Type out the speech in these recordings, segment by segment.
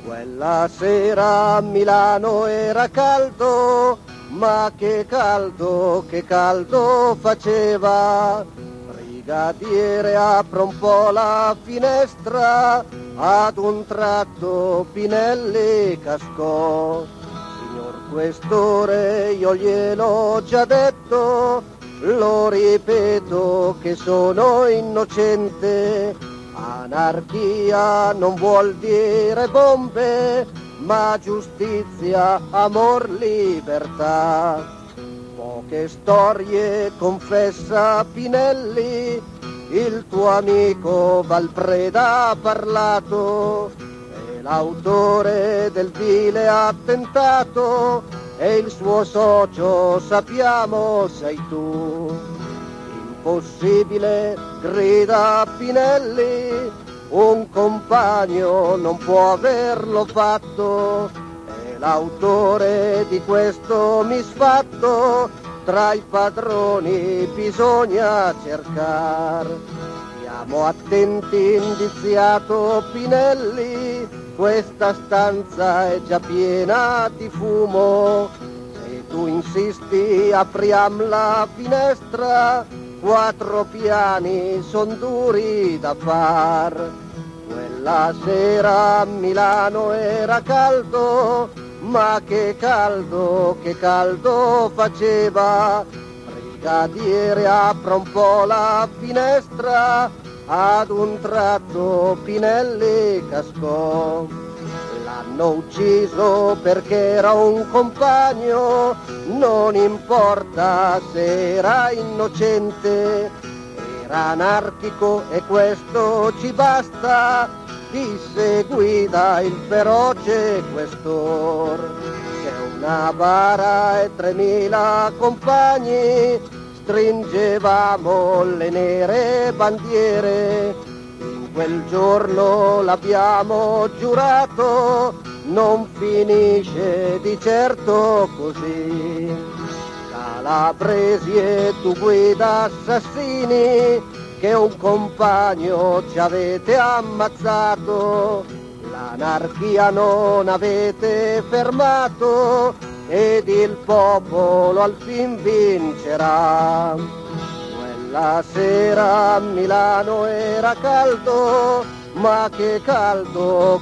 Quella sera a Milano era caldo, ma che caldo faceva. Brigadiere apre un po' la finestra, ad un tratto Pinelli cascò. Signor Questore, io gliel'ho già detto, lo ripeto che sono innocente. Anarchia non vuol dire bombe, ma giustizia, amor, libertà. Poche storie confessa Pinelli, il tuo amico Valpreda ha parlato, è l'autore del vile attentato e il suo socio, sappiamo, sei tu. Impossibile, grida Pinelli, un compagno non può averlo fatto, è l'autore di questo misfatto, tra i padroni bisogna cercare. Stiamo attenti, indiziato Pinelli, questa stanza è già piena di fumo, se tu insisti apriam la finestra, 4 piani son duri da far. Quella sera a Milano era caldo, ma che caldo faceva. Brigadiere apre un po' la finestra, ad un tratto Pinelli cascò. L'hanno ucciso perché era un compagno, non importa se era innocente, era anarchico e questo ci basta, disse guida il feroce questor. C'è una bara e 3000 compagni, stringevamo le nere bandiere, quel giorno l'abbiamo giurato, non finisce di certo così. Calabresi e tu guida assassini, che un compagno ci avete ammazzato, l'anarchia non avete fermato ed il popolo al fin vincerà. La sera a Milano era caldo, ma che caldo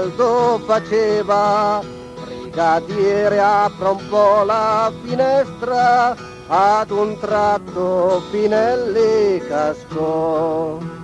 faceva. Brigadiere apre un po' la finestra, ad un tratto Pinelli cascò.